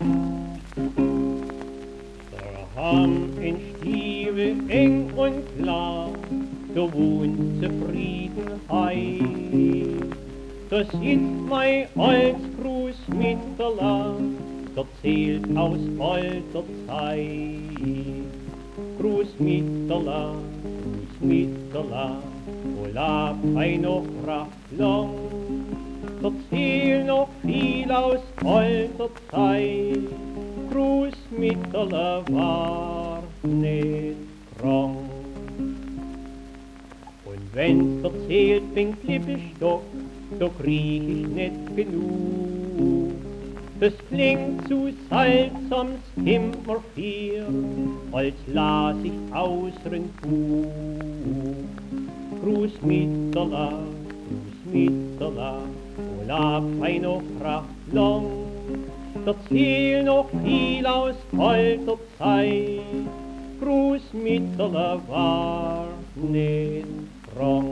Der Ham in Stiefel eng und klar, da wohnt Zufriedenheit. Da sitzt mein altes Großmütterla, erzählt aus alter Zeit. Großmütterla, Großmütterla, wo lebt ein noch recht lang, erzähl noch viel aus alter Zeit. Großmütterla war nicht krank. Und wenn's erzählt bin Klippestock, so krieg ich nicht genug. Das klingt zu seltsam's immer vier, als las ich aus'ren Buch. Großmütterla, Großmütterla, wo lebt ein noch recht lang, erzähl noch viel aus alter Zeit. Großmütterla war nicht krank.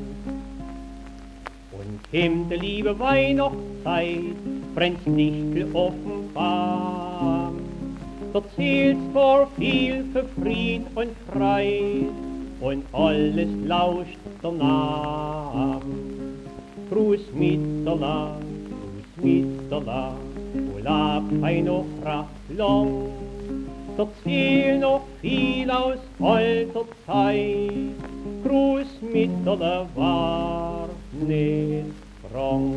Und kim de liebe Weihnachtszeit, brennt's Lichtel offenbar, erzählt's vor viel für Fried und Freit, und alles lauscht danach. Großmütterla, Großmütterla, wo lebt ein noch recht lang, erzähl noch viel aus alter Zeit. Großmütterla war nicht krank.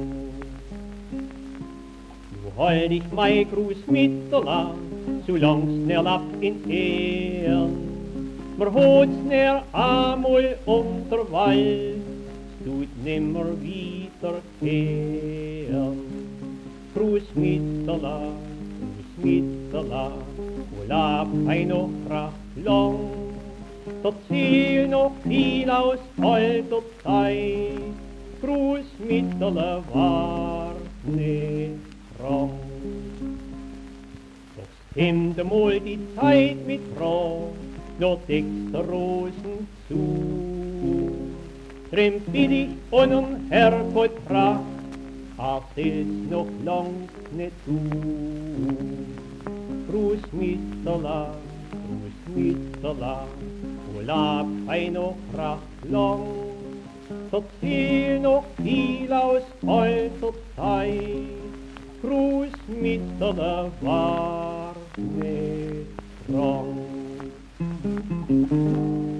Nu halt ich mei Großmütterla, solang's ner lebt in Ehren. Mer hat's ner amol unter Wald, tut nimmer wieder kehren. Großmütterla, Großmütterla, wo lebt ein noch recht lang, erzähl noch viel aus alter Zeit. Großmütterla war nicht krank. Doch stimmt einmal die Zeit mit Frau, noch deckst der Rosen zu. Drin bin ich un'n Herrgott Pracht, erzähl's noch lang nicht du. Großmütterla, Großmütterla, wo lebt ein noch recht lang, erzähl noch viel aus alter Zeit. Großmütterla war nicht krank.